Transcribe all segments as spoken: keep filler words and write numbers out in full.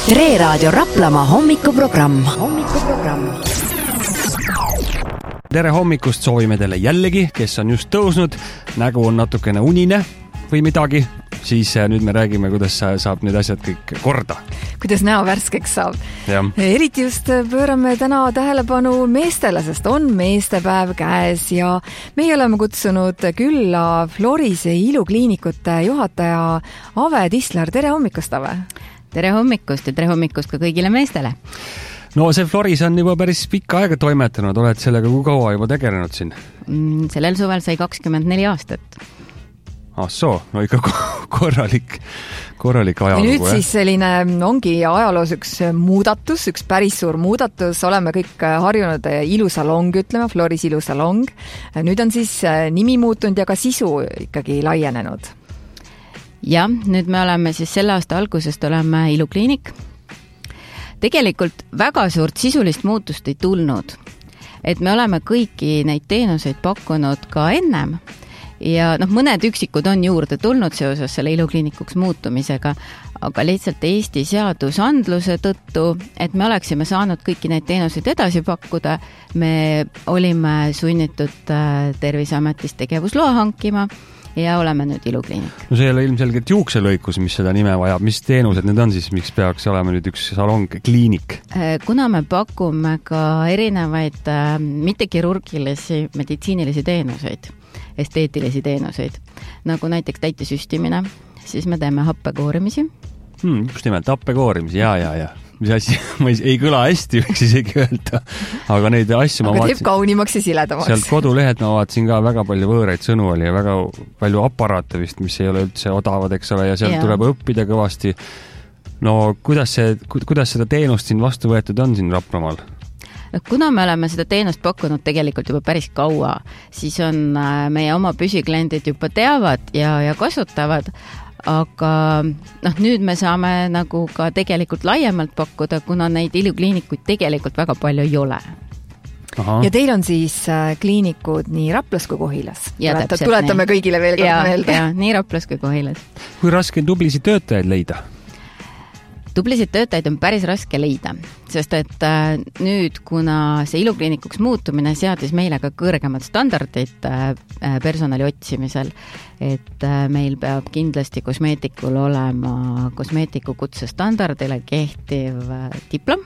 Tre Raadio Raplamaa hommikuprogramm. hommikuprogramm. Tere hommikust soovime teile jällegi, kes on just tõusnud, nägu on natukene unine või midagi, siis nüüd me räägime, kuidas saab need asjad kõik korda. Kuidas näo värskeks saab. Ja. Eriti just pöörame täna tähelepanu meestele, sest on meestepäev käes ja meie oleme kutsunud külla Florise ilukliinikute juhataja Ave Tisler. Tere hommikust, Ave! Tere hommikust ja tere hommikust ka kõigile meestele. No see Floris on juba päris pikka aega toimetanud, oled sellega kui kaua juba tegelenud siin? Mm, sellel suvel sai kakskümmend neli aastat. Ah soo, no ikka korralik, korralik ajalugu. Nüüd siis selline ongi ajaloos üks muudatus, üks päris suur muudatus. Oleme kõik harjunud ilusalong, ütleme, Floris ilusalong. Nüüd on siis nimi muutunud ja ka sisu ikkagi laienenud. Ja, nüüd me oleme siis selle aasta algusest oleme ilukliinik. Tegelikult väga suurt sisulist muutust ei tulnud. Et me oleme kõiki neid teenuseid pakkunud ka ennem. Ja noh, mõned üksikud on juurde tulnud seoses selle ilukliinikuks muutumisega, aga lihtsalt Eesti seadusandluse tõttu, et me oleksime saanud kõiki neid teenuseid edasi pakkuda, me olime sunnitud Terviseametist tegevusloa hankima ja oleme nüüd ilukliinik. No see ei ole ilmselgelt juukselõikus, mis seda nime vajab. Mis teenused need on siis, miks peaks olema nüüd üks salong, kliinik? Kuna me pakume ka erinevaid mittekirurgilisi meditsiinilisi teenuseid, esteetilisi teenuseid, nagu näiteks täitesüstimine, siis me teeme happekoorimisi. Hmm, just nimelt, happekoorimisi, jaa, jaa, jaa. Mis asja, ma ei, ei kõla hästi, võiks isegi öelda, aga neid asju ma aga vaatsin. teeb kaunimaks ja siledamaks. Sealt kodulehed ma vaatsin ka väga palju võõraid sõnu oli ja väga palju aparaate vist, mis ei ole üldse odavad, eks ole, ja sealt ja. tuleb õppida kõvasti. No kuidas, see, kuidas seda teenust siin vastu võetud on siin Raplamaal? Kuna me oleme seda teenust pakkunud tegelikult juba päris kaua, siis on meie oma püsikliendid juba teavad ja, ja kasutavad, aga noh, nüüd me saame nagu ka tegelikult laiemalt pakkuda, kuna neid ilukliinikuid tegelikult väga palju ei ole. Aha. Ja teil on siis kliinikud nii Raplas kui Kohilas. Ja, Tuleta, tuletame nii. Kõigile veel kord ja, meelde. Ja, nii Raplas kui Kohilas. Kui raske on tublisi töötajaid leida? Tublisid töötajaid on päris raske leida, sest et nüüd, kuna see ilukliinikuks muutumine seadis meile ka kõrgemad standardid personali otsimisel, et meil peab kindlasti kosmeetikul olema kosmeetiku kutsestandardile kehtiv diplom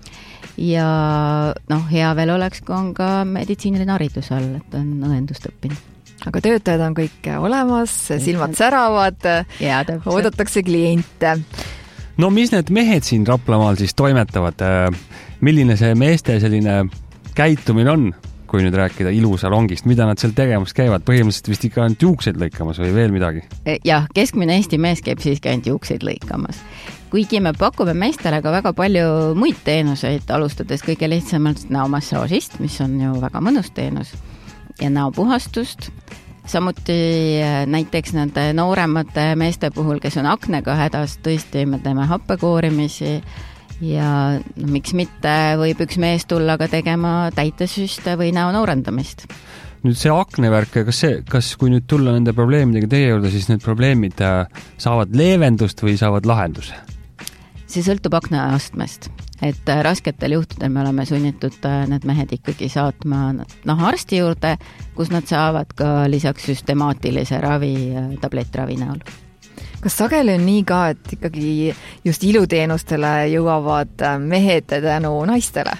ja noh, hea veel oleks, kui on ka meditsiiniline haridus all, et on õendust õppinud. Aga töötajad on kõik olemas, silmad säravad, ja, oodatakse kliente. No mis need mehed siin Raplamaal siis toimetavad? Milline see meeste selline käitumine on, kui nüüd rääkida ilusalongist? Mida nad seal tegemas käivad? Põhimõtteliselt vist ikka ainult juukseid lõikamas või veel midagi? Jah, keskmine Eesti mees käib siiski ainult juukseid lõikamas. Kuigi me pakume meestele ka väga palju muid teenuseid, alustades kõige lihtsamalt näomassaasist, mis on ju väga mõnus teenus, ja näopuhastust. Samuti näiteks nende nooremate meeste puhul, kes on aknega hädas, tõesti me teeme happekoorimisi ja no, miks mitte võib üks mees tulla ka tegema täitesüste või näo noorendamist. Nüüd see aknevärk, kas, see, kas kui nüüd tulla nende probleemidega teie juurde, siis need probleemid saavad leevendust või saavad lahenduse? See sõltub aknaastmest, et rasketel juhtudel me oleme sunnitud need mehed ikkagi saatma noh, arsti juurde, kus nad saavad ka lisaks süstemaatilise ravi, tablettravi näol. Kas sageli on nii ka, et ikkagi just iluteenustele jõuavad mehed tänu naistele?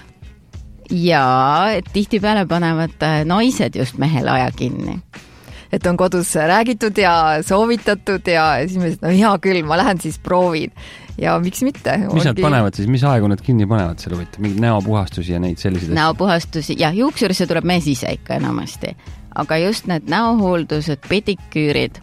Jaa, et tihtipeale panevad naised just mehele aja kinni. Et on kodus räägitud ja soovitatud ja siis me ütlen, no hea küll, ma lähen siis proovin. Ja miks mitte? Mis nad panevad siis? Mis aegu nad kinni panevad selle võtta? Mingid näopuhastusi ja neid selliseid? Näopuhastusi, jah, juuksurisse tuleb mees ise ikka enamasti. Aga just need näohooldused, pediküürid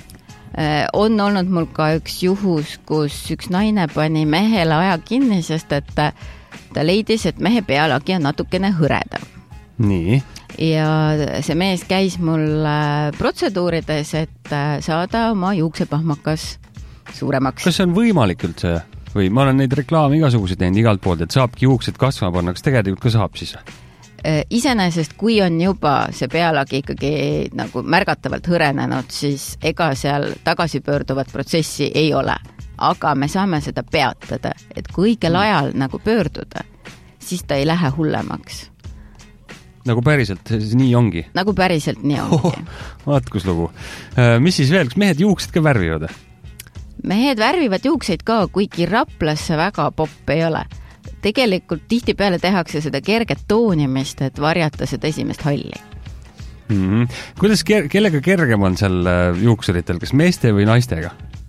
on olnud mul ka üks juhus, kus üks naine pani mehele aja kinni, sest et ta leidis, et mehe pealagi on natukene hõreda. Nii? Ja see mees käis mul protseduurides, et saada oma juuksepahmakas suuremaks. Kas see on võimalik üldse? Või ma olen neid reklaame igasuguse teinud igalt poolt, et saabki juuksed kasvama panna. Kas tegelikult ka saab siis? Iseenesest, kui on juba see pealagi ikkagi nagu märgatavalt hõrenenud, siis ega seal tagasipöörduvat protsessi ei ole. Aga me saame seda peatada, et kui õigel ajal nagu pöörduda, siis ta ei lähe hullemaks. Nagu päriselt, nii ongi? Nagu päriselt nii ongi. Oh, vaat kus lugu. Mis siis veel, kas mehed juuksed ka värvivad? Mehed värvivad juukseid ka, kuigi Raplasse väga popp ei ole. Tegelikult tihti peale tehakse seda kerget toonimist, et varjata seda esimest halli. Mm-hmm. Kuidas, kellega kergem on seal juuksuritel, kas meeste või naistega?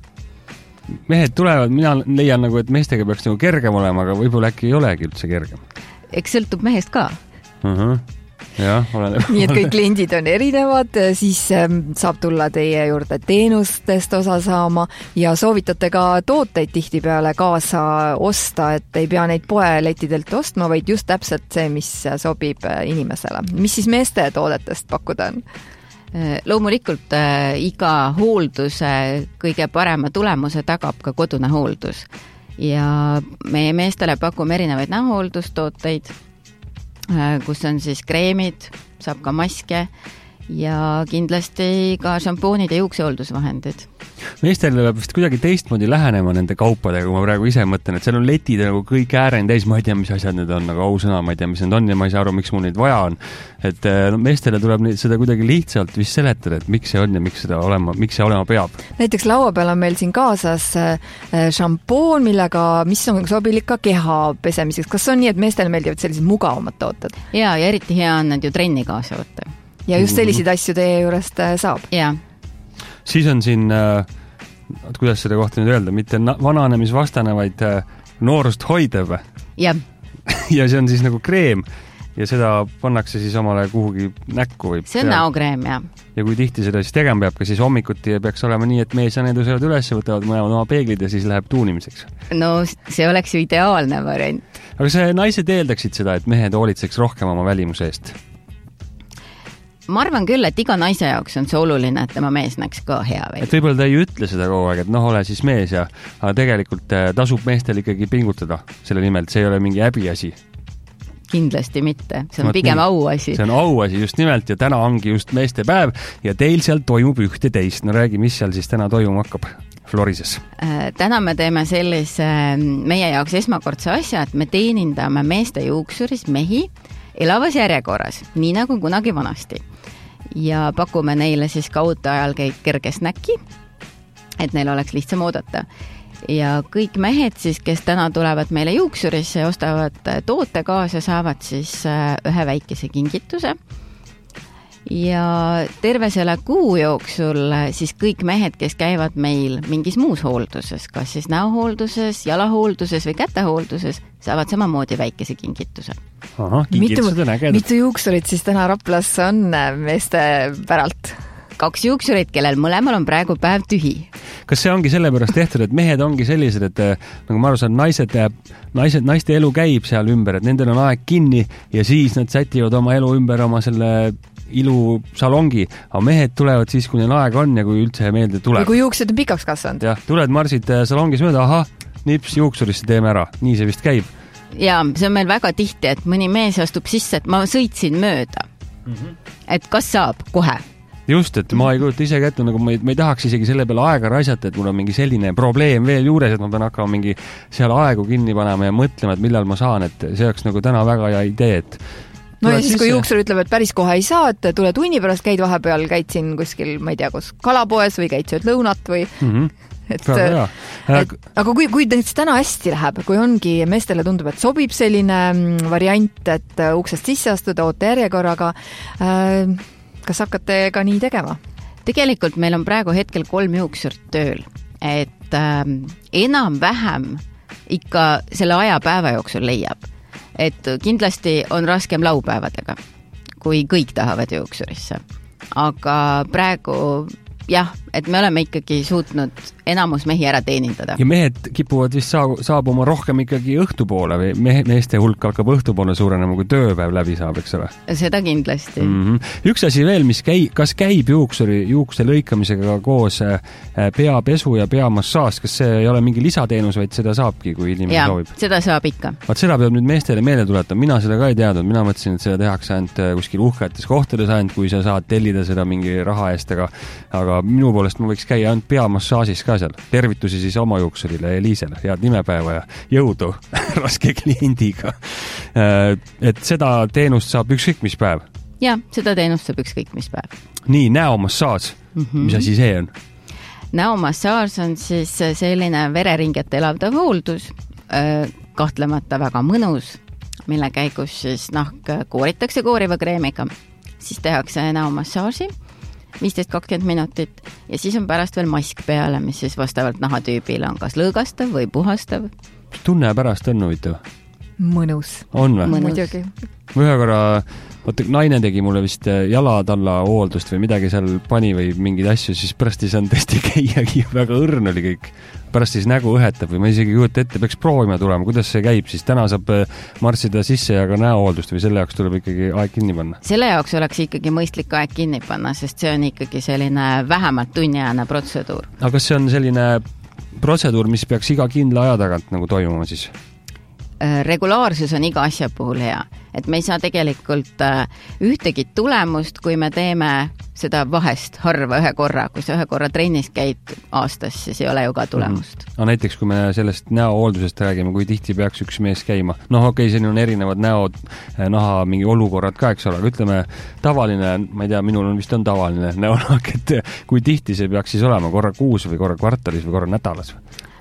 Mehed tulevad, mina leian nagu, et meestega peaks nagu kergem olema, aga võib-olla äkki ei olegi üldse kergem. Eks sõltub mehest ka. Uh-huh. Jah, olen... nii et kõik kliendid on erinevad, siis saab tulla teie juurde teenustest osa saama ja soovitate ka tooteid tihti peale kaasa osta, et ei pea neid poelettidelt ostma, vaid just täpselt see, mis sobib inimesele. Mis siis meeste toodetest pakkuda on? Loomulikult äh, iga hoolduse kõige parema tulemuse tagab ka kodune hooldus ja meie meestele pakume erinevaid näohooldustooteid, kus on siis kreemid, saab ka maske ja kindlasti ka šampoonid ja juuksehooldusvahendid. Meestel peab vist kuidagi teistmoodi lähenema nende kaupadega, kui ma praegu ise mõtlen, et seal on letid nagu kõik ääreni täis, ma ei tea, mis asjad need on, aga ausõna, ma ei tea, mis need on ja ma ei saa aru, miks mul neid vaja on. Et no, meestele tuleb seda kuidagi lihtsalt vist seletada, et miks see on ja miks, seda olema, miks see olema peab. Näiteks laua peal on meil siin kaasas šampoon, millega, mis on sobilik ka keha pesemiseks. Kas on nii, et meestele meeldivad sellised mugavamad tooted? Jaa, ja eriti hea on need ju trenni kaasa võtta. Ja just selliseid asju teie juurest saab. Jaa. Siis on siin, äh, kuidas seda kohta nüüd öelda, mitte na- vananemisvastane, vaid äh, noorust hoidev. Jah. ja see on siis nagu kreem ja seda pannakse siis omale kuhugi näkku. Või see on näokreem, jah. Ja kui tihti seda siis tegema peab, ka siis hommikuti peaks olema nii, et mees ja need usevad üles, võtavad mõlemad oma peeglid ja siis läheb tuunimiseks. No see oleks ju ideaalne variant. Aga see naised eeldaksid seda, et mehed hoolitseks rohkem oma välimuse eest? Ma arvan küll, et iga naise jaoks on see oluline, et tema mees näeks ka hea veel. Et võib-olla ta ei ütle seda kogu aeg, et noh, ole siis mees ja aga tegelikult tasub meestel ikkagi pingutada selle nimelt, see ei ole mingi häbiasi. Kindlasti mitte, see on Mat pigem nii, auasi. See on auasi just nimelt ja täna ongi just meeste päev ja teil seal toimub ühte teist. No räägi, mis seal siis täna toimuma hakkab Florises? Täna me teeme sellise meie jaoks esmakordse asja, et me teenindame meeste juuksuris mehi elavas järjekorras, nii nagu kunagi vanasti. Ja pakume neile siis kaudte ajal kerge snäki, et neil oleks lihtsam oodata. Ja kõik mehed siis, kes täna tulevad meile juuksurisse ja ostavad toote kaasa, saavad siis ühe väikese kingituse. Ja terve selle kuu jooksul siis kõik mehed, kes käivad meil mingis muus hoolduses, kas siis näohoolduses, jalahoolduses või kätehoolduses, saavad samamoodi väikese kingituse. Aha, kingitused on ägedad. Mitu juuksurit siis täna Raplas on meeste päralt? Kaks juuksurit, kellel mõlemal on praegu päev tühi. Kas see ongi sellepärast tehtud, et mehed ongi sellised, et nagu ma aru saan, naised, naised, naiste elu käib seal ümber, et nendel on aeg kinni ja siis nad sätivad oma elu ümber oma selle ilusalongi, aga mehed tulevad siis, kui neil aeg on ja kui üldse meelde tuleb. Ja kui juuksed on pikaks kasvanud. Jah, tuled marsid salongis mööda, aha, nips juuksurisse teeme ära, nii see vist käib. Ja see on meil väga tihti, et mõni mees astub sisse, et ma sõitsin mööda. Mm-hmm. Et kas saab kohe? Just, et ma ei kujuta ise kätte, nagu ma ei, ma ei tahaks isegi selle peale aega raisata, et mul on mingi selline probleem veel juures, et ma pean hakkama mingi seal aegu kinni panema ja mõtlema, et millal ma saan, et see oleks nagu täna väga hea idee, et no ja siis, kui juuksur ütleb, et päris kohe ei saa, et tule tunni pärast, käid vahepeal, käid siin kuskil, ma ei tea, kus kalapoes või käid sööd lõunat või mm-hmm. et, et, aga kui, kui täna hästi läheb, kui ongi meestele tundub, et sobib selline variant, et uksest sisse astuda oote järjekorraga, äh, kas hakkate ka nii tegema? Tegelikult meil on praegu hetkel kolm juuksurt tööl, et äh, enam-vähem ikka selle aja päeva jooksul leiab. Et kindlasti on raskem laupäevadega, kui kõik tahavad juuksurisse. Aga praegu jah, et me oleme ikkagi suutnud enamus mehi ära teenindada. Ja mehed kipuvad vist saabu, saabuma rohkem ikkagi õhtupoole või mehe, meeste hulk hakkab õhtupoole suurenema, kui tööpäev läbi saab, eks ole? Seda kindlasti. Mm-hmm. Üks asi veel, mis käi, kas käib juuksuri, juukse lõikamisega koos peapesu ja peamassaaž, kas see ei ole mingi lisateenus, vaid seda saabki, kui inimene ja, soovib? Seda saab ikka. Vaat seda peab nüüd meestele meelde tuletama. Mina seda ka ei teadnud. Mina mõtlesin, et seda tehakse ainult kuskil uhketes kohtades ainult, kui sa saad tellida seda mingi raha eest, aga, aga minu poolest ma võiks käia ainult peamassaažis ka seal. Tervitusi siis oma juuksurile Eliisele. Head nimepäeva ja jõudu raske kliendiga. Et seda teenust saab ükskõik mis päev? Ja, seda teenust saab ükskõik mis päev. Nii, näomassaaž. Mm-hmm. Mis asi see on? Näomassaaž on siis selline vereringet elavdav hooldus, kahtlemata väga mõnus, mille käigus siis nahk kooritakse kooriva kreemiga, siis tehakse näomassaaži viisteist kakskümmend minutit ja siis on pärast veel mask peale, mis siis vastavalt nahatüübile on kas lõõgastav või puhastav. Tunne pärast on huvitav? Mõnus. On või? Muidugi. Ühe korra, oota, naine tegi mulle vist jalatalla hooldust või midagi seal pani või mingeid asju, siis pärast ei saanud tõesti käiagi, väga õrn oli kõik. Pärast siis nägu õhetab või ma isegi juhut ette, peaks proovima tulema, kuidas see käib, siis täna saab marssida sisse ja ka näohooldust või selle jaoks tuleb ikkagi aeg kinni panna? Selle jaoks oleks ikkagi mõistlik aeg kinni panna, sest see on ikkagi selline vähemalt tunniajane protseduur. Aga kas see on selline protseduur, mis peaks iga kindla aja tagant nagu toimuma siis? Regulaarsus on iga asja puhul hea, et me ei saa tegelikult ühtegi tulemust, kui me teeme seda vahest harva ühe korra, kui sa ühe korra trennis käid aastas, siis ei ole ju ka tulemust. Mm-hmm. No, näiteks kui me sellest näohooldusest räägime, kui tihti peaks üks mees käima. Noh, okei, siin on erinevad näod, naha mingi olukorrad ka, eks ole, aga ütleme tavaline, ma ei tea, minul on vist on tavaline näonahk, et kui tihti see peaks siis olema, korra kuus või korra kvartalis või korra nädalas?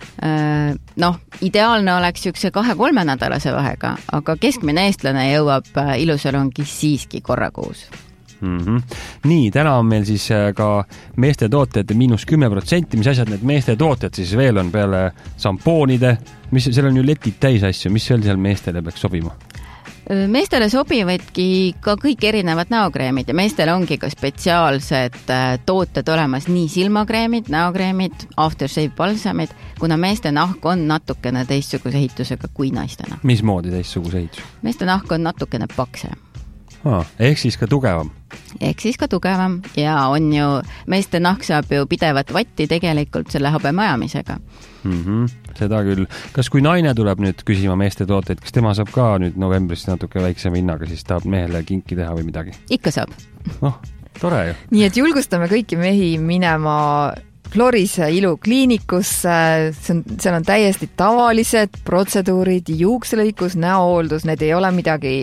Noh, ideaalne oleks ükse kahe-kolme nädalase vahega, aga keskmine eestlane jõuab ilusalongi siiski korra kuus. Mm-hmm. Nii, täna on meil siis ka meeste tooted miinus kümme protsenti, mis asjad need meeste tooted siis veel on peale sampoonide, mis, seal on ju letid täis asju, mis veel seal meestele peaks sobima? Meestele sobivaidki ka kõik erinevad näokreemid ja meestele ongi ka spetsiaalsed tooted olemas, nii silmakreemid, näokreemid, aftershave balsamid, kuna meeste nahk on natukene teistsuguse ehitusega kui naistena. Mismoodi teistsuguse ehitus? Meeste nahk on natukene pakse. Ah, ehk siis ka tugevam? Ehk siis ka tugevam ja on ju, meeste nahk saab ju pidevat vatti tegelikult selle habe majamisega. Mm-hmm, seda küll. Kas kui naine tuleb nüüd küsima meeste tooteid, kas tema saab ka nüüd novembris natuke väiksema hinnaga, siis tahab mehele kinki teha või midagi? Ikka saab. Oh, tore ju. Nii et julgustame kõiki mehi minema Florise ilukliinikusse, see on, seal on täiesti tavalised protseduurid, juukselõikus, näohooldus, need ei ole midagi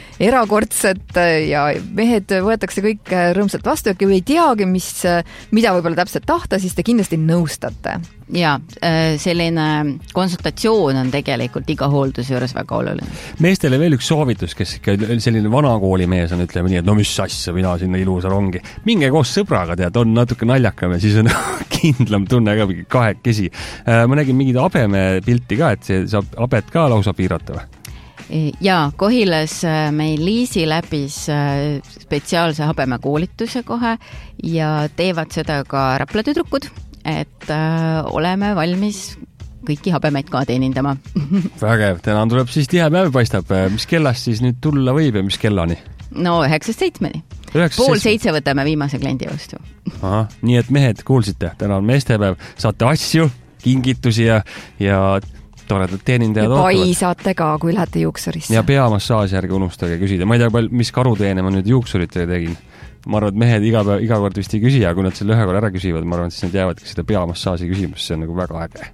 erakordset ja mehed võetakse kõik rõõmsalt vastu ja kui ei teagi, mis, mida võib-olla täpselt tahta, siis te kindlasti nõustate. Ja selline konsultatsioon on tegelikult iga hoolduse juures väga oluline. Meestele veel üks soovitus, kes ikka selline vanakooli mees on, ütleme nii, et no mis asja, mina sinna ilusalongi. Minge koos sõbraga, tead, on natuke naljakam ja siis on kindlam tunne ka kahekesi. Ma nägin mingid abeme pilti ka, et see saab abet ka lausa piirata või? Ja Kohilas meil Liisi läbis spetsiaalse habeme koolituse kohe ja teevad seda ka Rapla tüdrukud, et oleme valmis kõiki habemeid ka teenindama. Vägev, täna tuleb siis tihe päev paistab. Mis kellast siis nüüd tulla võib ja mis kellani? No üheksast seitsmeni. Pool seitse võtame viimase kliendi vastu. Aha, nii et mehed, kuulsite, täna on meestepäev, saate asju, kingitusi ja, ja toredad teenindajad ootuvad. Ja pai saate ka, kui lähete juuksurisse. Ja peamassaaži järgi unustage küsida. Ma ei tea, mis karuteene ma nüüd juuksuritele tegin. Ma arvan, et mehed iga, päev, iga kord vist ei küsi, ja kui nad selle ühe korra ära küsivad, ma arvan, et siis nad jäävadki seda peamassaaži küsimus. See on nagu väga äge.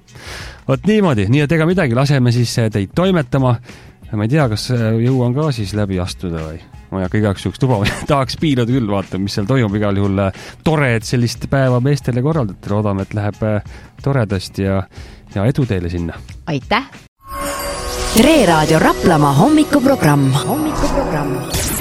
Vot niimoodi, nii et ega midagi, laseme siis teid toimetama. Ma ei tea, kas jõuan ka siis läbi astuda või? Ma ei hakka igaks juhuks tuba, tahaks piilada küll, vaata, mis seal toimub igal juhul. Tore, et sellist päeva meestele korraldate. Loodame, et läheb toredasti ja, ja edu teile sinna. Aitäh! Tre Raadio Raplamaa hommikuprogramm. hommikuprogramm.